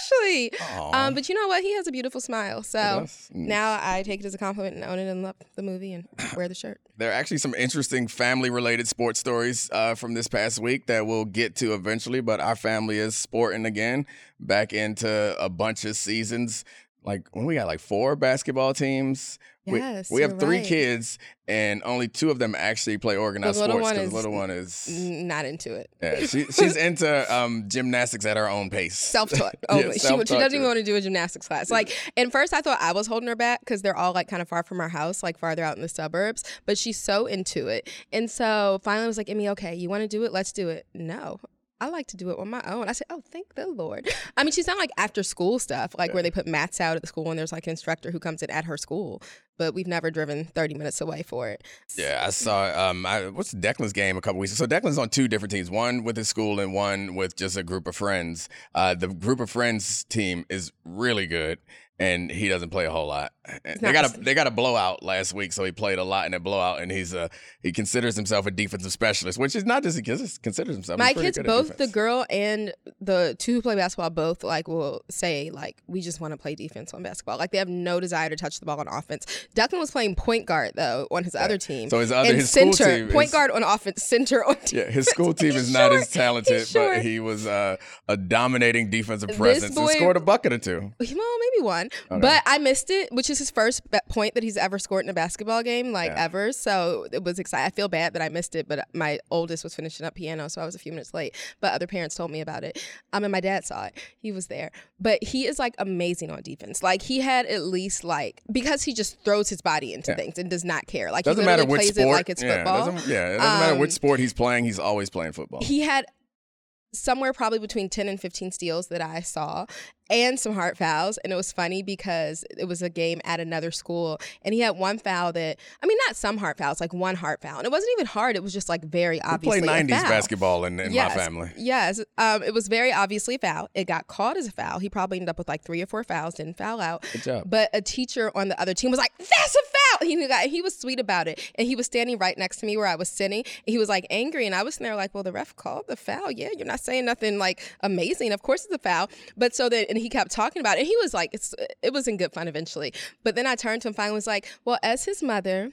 Actually, Aw. um, but you know what? He has a beautiful smile. So does. now I take it as a compliment and own it and love the movie and wear the shirt. There are actually some interesting family-related sports stories uh, from this past week that we'll get to eventually, but our family is sporting again, back into a bunch of seasons. Like, when we got like four basketball teams. We- Yes, we, have you're three right. kids, and only two of them actually play organized The little sports. one 'cause is the little one is Not into it. yeah, she, she's into um, gymnastics at her own pace. Self-taught. Yeah, Oh, she, she self-taught doesn't too. even want to do a gymnastics class. Like, at first I thought I was holding her back because they're all like kind of far from our house, like farther out in the suburbs. But she's so into it. And so finally I was like, Emmy, okay, you want to do it? Let's do it. No. I like to do it on my own. I said, oh, thank the Lord. I mean, she's not like after school stuff, like where they put mats out at the school and there's like an instructor who comes in at her school. But we've never driven thirty minutes away for it. Yeah, I saw. Um, I, what's Declan's game a couple weeks ago? So Declan's on two different teams, one with his school and one with just a group of friends. Uh, the group of friends team is really good, and he doesn't play a whole lot. They not got the a they got a blowout last week, so he played a lot in a blowout, and he's uh he considers himself a defensive specialist, which is not just he just considers himself. My He's pretty kids, good at both the defense. girl and the two who play basketball, both like will say like, we just want to play defense on basketball. Like they have no desire to touch the ball on offense. Declan was playing point guard though on his other team. So his other and his school center, team point is- guard on offense, center on defense. Yeah, his school team He's is not short. as talented, He's short. but he was uh, a dominating defensive This presence and boy- scored a bucket or two. Well, maybe one, Okay. but I missed it, which is his first be- point that he's ever scored in a basketball game, like Yeah. ever. So it was exciting. I feel bad that I missed it, but my oldest was finishing up piano, so I was a few minutes late. But other parents told me about it. Um, and my dad saw it. He was there, but he is like amazing on defense. Like he had at least like because he just throws his body into Yeah. things and does not care. Like Doesn't he matter literally which plays sport. it like it's yeah, football. Doesn't, yeah, it doesn't matter Um, which sport he's playing. He's always playing football. He had somewhere probably between ten and fifteen steals that I saw and some hard fouls. And it was funny because it was a game at another school and he had one foul that, I mean, not some hard fouls, like one hard foul. And it wasn't even hard. It was just like very we obviously play a nineties foul. basketball in, in yes, my family. Yes. Um, it was very obviously a foul. It got called as a foul. He probably ended up with like three or four fouls, didn't foul out. Good job. But a teacher on the other team was like, that's a foul. He got, he was sweet about it. And he was standing right next to me where I was sitting. And he was like angry. And I was sitting there like, well, the ref called the foul. Yeah, you're not saying nothing like amazing. Of course it's a foul. But so then, and he kept talking about it. And he was like, it's, it was in good fun eventually. But then I turned to him finally and was like, well, as his mother,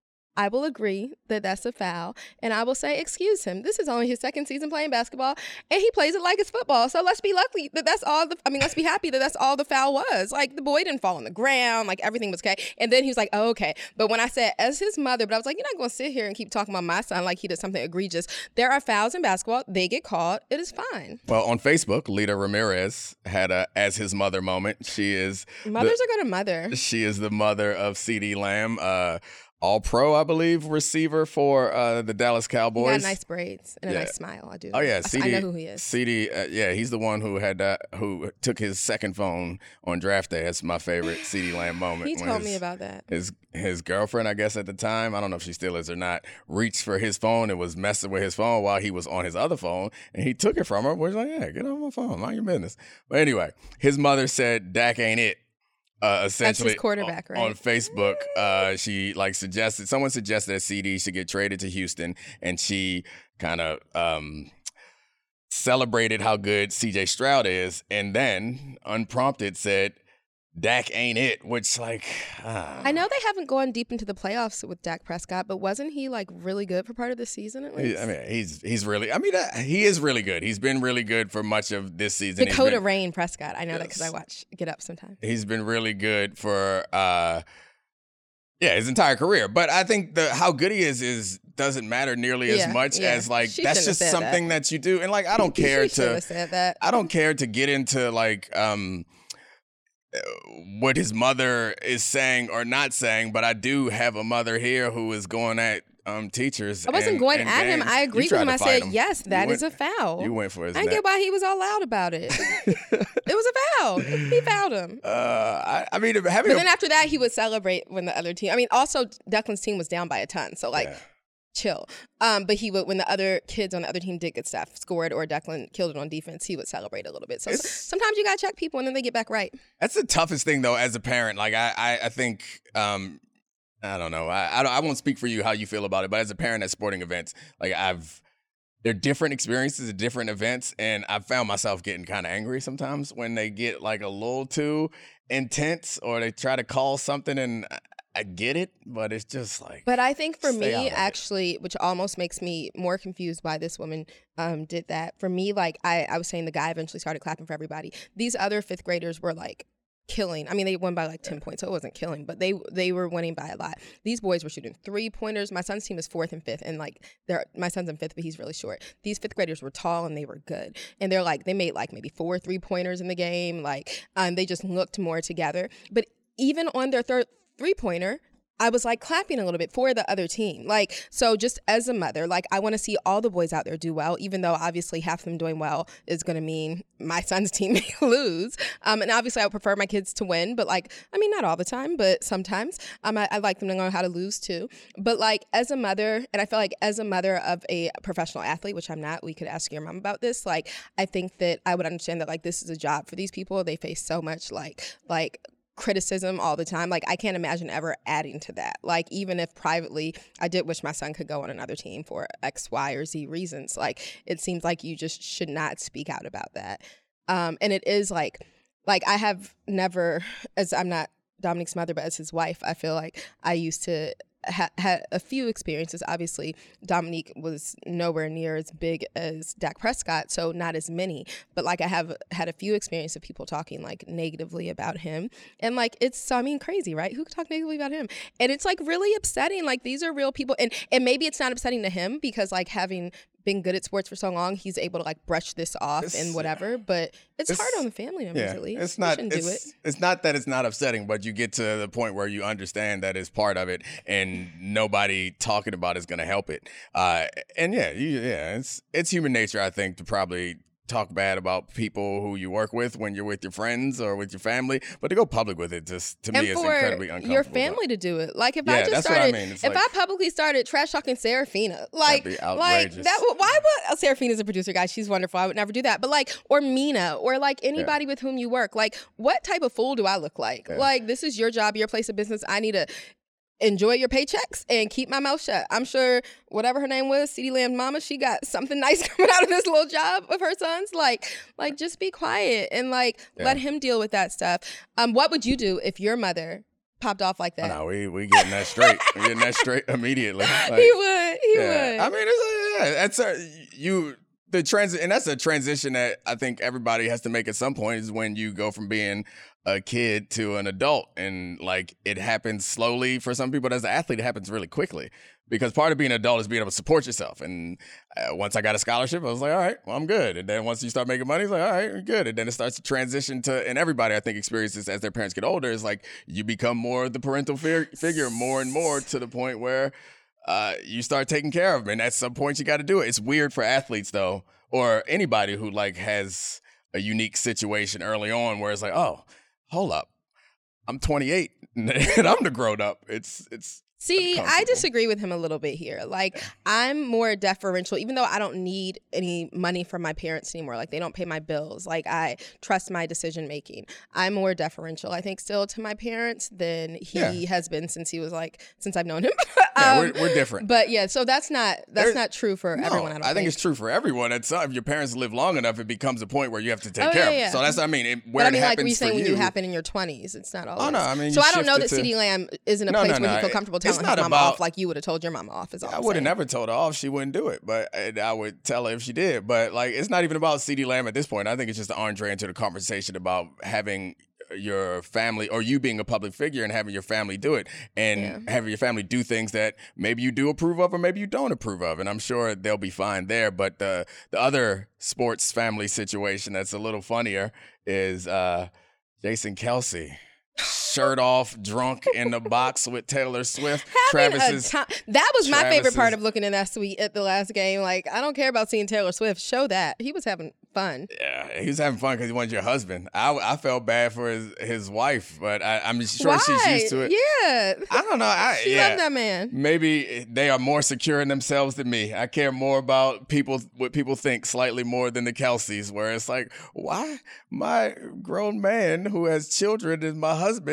I will agree that that's a foul, and I will say, excuse him. This is only his second season playing basketball, and he plays it like it's football. So let's be lucky that that's all the, I mean, let's be happy that that's all the foul was. Like, the boy didn't fall on the ground. Like, everything was okay. And then he was like, oh, okay. But when I said, as his mother, but I was like, you're not going to sit here and keep talking about my son like he did something egregious. There are fouls in basketball. They get called. It is fine. Well, on Facebook, Lita Ramirez had a as his mother moment. She is Mothers the, are going to mother. She is the mother of CeeDee Lamb, uh, All Pro, I believe, receiver for uh, the Dallas He Cowboys. got nice braids and a Yeah. nice smile. I do. Oh yeah, I, CeeDee. I know who he is. CeeDee, uh, yeah, he's the one who had uh, who took his second phone on draft day. That's my favorite CeeDee Lamb moment. He when told his- me about that. His his girlfriend, I guess at the time, I don't know if she still is or not, reached for his phone and was messing with his phone while he was on his other phone, and he took it from her. Was like, yeah, get on my phone, mind your business. But anyway, his mother said, "Dak ain't it." Uh, essentially, quarterback, on, right? on Facebook, uh, she like suggested someone suggested that CeeDee should get traded to Houston, and she kind of um, celebrated how good C J Stroud is, and then unprompted said, "Dak ain't it," which like ah. I know they haven't gone deep into the playoffs with Dak Prescott, but wasn't he like really good for part of the season at He- least? I mean, he's he's really. I mean, uh, he is really good. He's been really good for much of this season. He's Dakota been- Rain Prescott. I know that because I Yes. watch Get Up sometimes. He's been really good for uh yeah, his entire career. But I think the how good he is is doesn't matter nearly Yeah, as much yeah. as like She that's shouldn't have just said something that. that. you do. And like I don't care She shouldn't to have said that. I don't care to get into like um uh, what his mother is saying or not saying, but I do have a mother here who is going at um teachers. I wasn't and- going and at him. games. I You agreed with tried him. to I fight said, him. yes, You that went- is a foul. You went for his I didn't neck. get why he was all loud about it. It was a foul. He fouled him. Uh, I, I mean, having But a then after that, he would celebrate when the other team. I mean, also Declan's team was down by a ton, so like, Yeah. chill. Um, but he would when the other kids on the other team did good stuff, scored or Declan killed it on defense, he would celebrate a little bit. So It's- sometimes you gotta check people and then they get back right. That's the toughest thing, though, as a parent. Like, I, I, I think, um, I don't know. I, I, don't, I won't speak for you how you feel about it, but as a parent at sporting events, like I've, they're different experiences at different events, and I found myself getting kind of angry sometimes when they get like a little too intense or they try to call something, and I, I get it, but it's just like. But I think for stay out me, of it. actually, which almost makes me more confused why this woman um, did that. For me, like I, I was saying, the guy eventually started clapping for everybody. These other fifth graders were like killing. I mean, they won by like ten points, so it wasn't killing, but they they were winning by a lot. These boys were shooting three pointers. My son's team is fourth and fifth, and like they're my son's in fifth, but he's really short. These fifth graders were tall and they were good, and they're like they made like maybe four three pointers in the game. Like um, they just looked more together. But even on their third three pointer, I was like clapping a little bit for the other team. Like, so just as a mother, like I want to see all the boys out there do well, even though obviously half of them doing well is going to mean my son's team may lose. Um, and obviously I would prefer my kids to win, but like, I mean, not all the time, but sometimes um, I, I like them to know how to lose too. But like as a mother, and I feel like as a mother of a professional athlete, which I'm not, we could ask your mom about this. Like, I think that I would understand that like this is a job for these people. They face so much like, like, criticism all the time. Like I can't imagine ever adding to that. Like even if privately I did wish my son could go on another team for X, Y, or Z reasons, like it seems like you just should not speak out about that. Um, and it is like, like I have never, as I'm not Dominique's mother, but as his wife, I feel like I used to ha- had a few experiences. Obviously, Dominique was nowhere near as big as Dak Prescott, so not as many. But like I have had a few experiences of people talking like negatively about him, and like it's I mean crazy, right? Who could talk negatively about him? And it's like really upsetting. Like these are real people, and and maybe it's not upsetting to him because like having been good at sports for so long, he's able to like brush this off It's- and whatever. But it's, it's- hard on the family members Yeah, at least. it's You not. shouldn't It's, do it. it's not that it's not upsetting, but you get to the point where you understand that it's part of it, and nobody talking about it's going to help it. Uh, and yeah, you, yeah, it's it's human nature, I think, to probably talk bad about people who you work with when you're with your friends or with your family, but to go public with it just to And me is for incredibly uncomfortable. your family to do it, like if I Yeah, just that's what I started, mean. It's if like- I publicly started trash talking Serafina, like, be like outrageous. that, would- why would oh, Serafina's a producer, guys? She's wonderful. I would never do that. But like, or Mina, or like anybody with whom you work, like, what type of fool do I look like? Yeah. Like, this is your job, your place of business. I need to enjoy your paychecks and keep my mouth shut. I'm sure whatever her name was, CeeDee Lamb's mama, she got something nice coming out of this little job of her son's. Like, like just be quiet and like Yeah. let him deal with that stuff. Um, what would you do if your mother popped off like Oh, that? no, we we getting that straight. we getting that straight immediately. Like, he would. He yeah. would. I mean, it's, yeah, that's a, you the transit, and that's a transition that I think everybody has to make at some point. Is when you go from being a kid to an adult, and like it happens slowly for some people. But as an athlete, it happens really quickly because part of being an adult is being able to support yourself. And uh, once I got a scholarship, I was like, all right, well, I'm good. And then once you start making money, it's like, all right, we're good. And then it starts to transition to, and everybody I think experiences as their parents get older is like you become more the parental fi- figure more and more to the point where uh, you start taking care of them. And at some point you got to do it. It's weird for athletes though, or anybody who like has a unique situation early on where it's like, oh, hold up, I'm twenty-eight and I'm the grown up. It's, it's, See, I uncomfortable. disagree with him a little bit here. Like, I'm more deferential, even though I don't need any money from my parents anymore. Like, they don't pay my bills. Like, I trust my decision making. I'm more deferential, I think, still to my parents than he Yeah. has been since he was like, since I've known him. yeah, Um, we're, we're different. But yeah, so that's not that's There- not true for No, everyone. I don't think, think it's true for everyone. It's, uh, if your parents live long enough, it becomes a point where you have to take Oh, care yeah, of yeah. them. So that's, I mean, it, where But I it mean, like happens we saying for when you. you happen in your twenties, it's not always. no, I mean, so you I don't know that shifted to- CeeDee Lamb is in a No, place no, where no, he feel it- comfortable it's telling his not mama about- off like you would have told your mama off. Is all I I'm would have saying. never told her off. She wouldn't do it, but and I would tell her if she did. But like, it's not even about CeeDee Lamb at this point. I think it's just an entree into the conversation about having your family or you being a public figure and having your family do it and Yeah. having your family do things that maybe you do approve of or maybe you don't approve of. And I'm sure they'll be fine there. But the the other sports family situation that's a little funnier is uh, Jason Kelsey. Shirt off, drunk in the box with Taylor Swift. Having a Travis's time. That was my favorite part Travis's- of looking in that suite at the last game. Like, I don't care about seeing Taylor Swift. Show that. He was having fun. Yeah, he was having fun because he wanted your husband. I, I felt bad for his, his wife, but I, I'm sure Why? she's used to it. Yeah. I don't know. I, She yeah. loved that man. Maybe they are more secure in themselves than me. I care more about people, what people think, slightly more than the Kelseys. Where it's like, why my grown man who has children is my husband,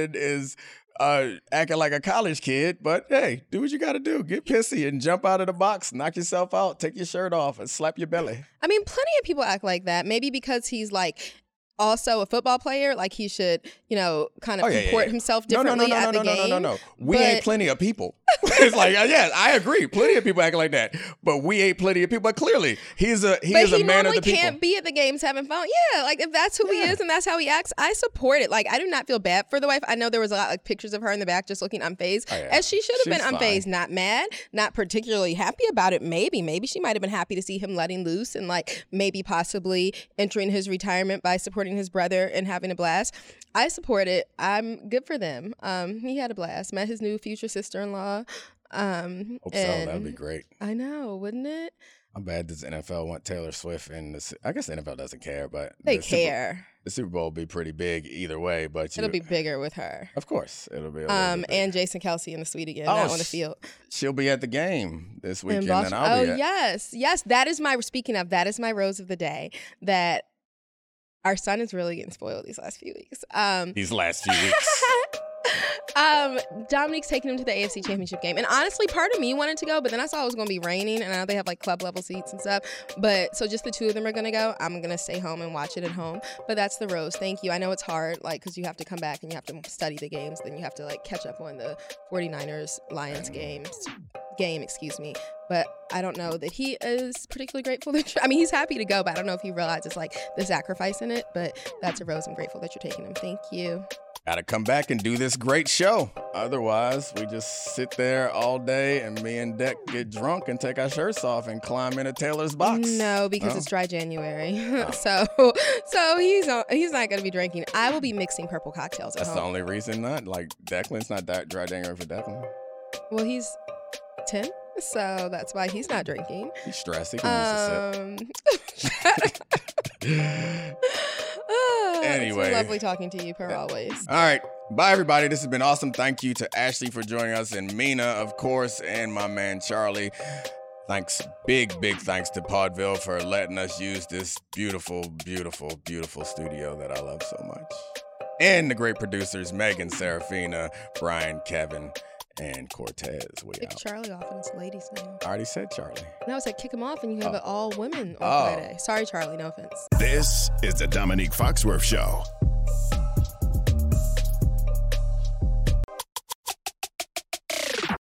Jordan is uh, acting like a college kid, but hey, do what you got to do. Get pissy and jump out of the box, knock yourself out, take your shirt off, and slap your belly. I mean, plenty of people act like that. Maybe because he's like also a football player, like he should, you know, kind of Oh, yeah, comport yeah, yeah. himself No, no, no, differently no, at no, the no, no, game. no, no, no. We But- ain't plenty of people. It's like, uh, yeah, I agree. Plenty of people acting like that, but we ain't plenty of people. But clearly, he's a he But is he a man of normally the people. can't be at the games having fun. Yeah, like if that's who he Yeah. is and that's how he acts, I support it. Like I do not feel bad for the wife. I know there was a lot like pictures of her in the back just looking unfazed, Oh, yeah. as she should have She's been unfazed, fine. not mad, not particularly happy about it. Maybe, maybe she might have been happy to see him letting loose and like maybe possibly entering his retirement by supporting his brother and having a blast. I support it. I'm good for them. Um, he had a blast. Met his new future sister-in-law. Um, Hope so. and That'd be great. I know, wouldn't it? I'm bad. Does the N F L want Taylor Swift? And the, Su- I guess the N F L doesn't care, but They the Super- care. the Super Bowl will be pretty big either way. But you, It'll be bigger with her. of course, it'll be. A little Um, bit bigger. and Jason Kelsey in the suite again, Oh, not on the sh- field. she'll be at the game this In weekend, Boston. and I'll oh be at. yes, yes, that is my. Speaking of, that is my rose of the day. That our son is really getting spoiled these last few weeks. Um, These last few weeks. um, Dominique's taking him to the A F C Championship game, and honestly, part of me wanted to go, but then I saw it was going to be raining, and I know they have like club level seats and stuff. But so just the two of them are going to go. I'm going to stay home and watch it at home. But that's the rose. Thank you. I know it's hard, like because you have to come back and you have to study the games, then you have to like catch up on the 49ers Lions games. Game, excuse me, but I don't know that he is particularly grateful that you're, I mean, he's happy to go, but I don't know if he realizes like the sacrifice in it. But that's a rose. I'm grateful that you're taking him. Thank you. Gotta come back and do this great show. Otherwise, we just sit there all day and me and Deck get drunk and take our shirts off and climb into Taylor's box. No, because No? it's dry January, Oh. so so he's not, he's not going to be drinking. I will be mixing purple cocktails at That's the home. only reason not. Like, Declan's not that dry January for Declan. Well, he's ten, so that's why he's not drinking. He's stressed. He can Um, use a sip. ah, Anyway. it's lovely talking to you, per always. All right. Bye, everybody. This has been awesome. Thank you to Ashley for joining us, and Mina, of course, and my man Charlie. Thanks, big, big thanks to Podville for letting us use this beautiful, beautiful, beautiful studio that I love so much. And the great producers, Megan, Serafina, Brian, Kevin, and Cortez. We Kick out. Charlie off and it's ladies' name. I already said Charlie. And I was like, kick him off and you have Oh. it all women on Oh. Friday. Sorry, Charlie, no offense. This is the Dominique Foxworth Show.